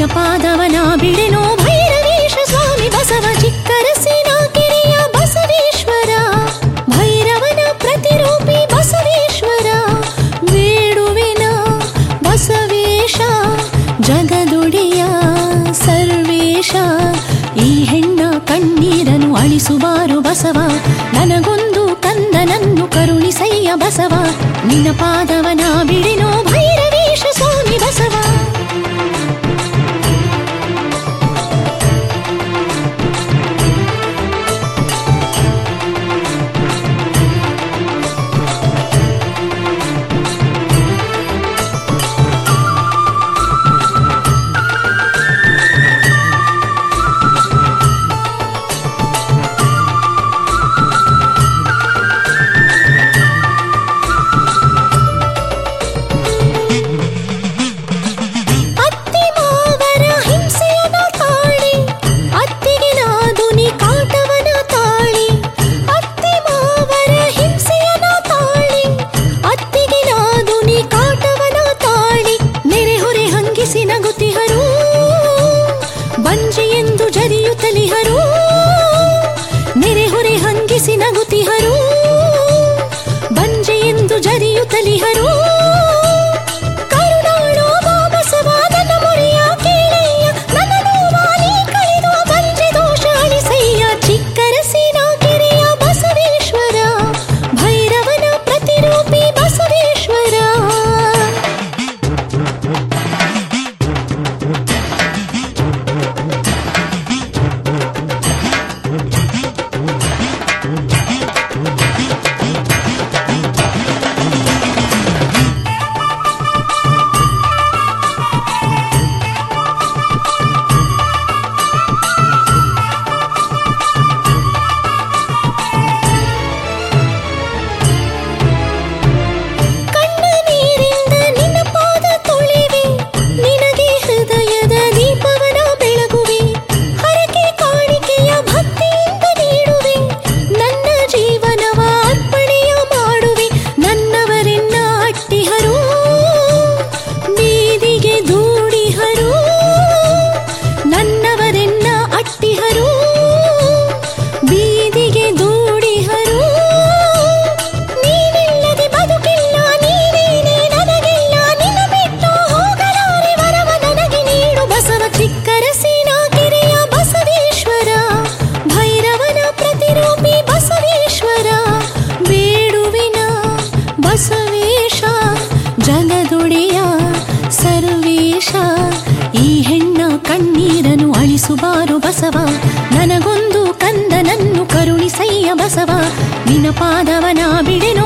ನಿನ ಪಾದವನ ಬಿಡೆನೋ ಭೈರವೇಶ ಸ್ವಾಮಿ ಬಸವ ಚಿಕ್ಕರಸಿನ ಕಿರಿಯ ಬಸವೇಶ್ವರ ಭೈರವನ ಪ್ರತಿರೂಪಿ ಬಸವೇಶ್ವರ ಬೇಡುವೆನ ಬಸವೇಶ ಜಗದೊಡೆಯ ಸರ್ವೇಶ ಈ ಹೆಣ್ಣ ಕಣ್ಣೀರನು ಅಳಿಸುವಾರು ಬಸವ ನನಗೊಂದು ಕಂದನನ್ನು ಕರುಣಿಸಯ್ಯ ಬಸವ ನಿನ್ನ ಪಾದವನ ಬಿಡೆನೋ ಭೈರವೇಶ ಸ್ವಾಮಿ ಬಸವ ಬಂಜಿಯೆಂದು ಜರಿಯುತ್ತಲಿಹರು ನೆರೆಹೊರೆ ಹಂಗಿಸಿ ನಗುತ್ತಿಹರು ಬಂಜಿಯೆಂದು ಜರಿಯುತ್ತಲಿಹರು ಕರುಣಾಳೋ ಬಸವ ನನ್ನ ಮೊರೆಯ ಕೇಳಯ್ಯ ನನ್ನ ನೋವಾಲಿ ಕಳೆದು ಬಂಜೆ ದೋಷ ಅಳಿಸಯ್ಯ ಚಿಕ್ಕರಸಿನ ಕೆರೆಯ ಬಸವೇಶ್ವರ ಭೈರವನ ಪ್ರತಿರೂಪಿ ಬಸವೇಶ್ವರ ಬಸವೇಶ ಜಗದೊಡೆಯ ಸರ್ವೇಶ ಈ ಹೆಣ್ಣ ಕಣ್ಣೀರನು ಅಳಿಸುವಾರು ಬಸವ ನನಗೊಂದು ಕಂದನನ್ನು ಕರುಣಿಸಯ್ಯ ಬಸವ ನಿನ್ನ ಪಾದವನ ಬಿಡೆನೋ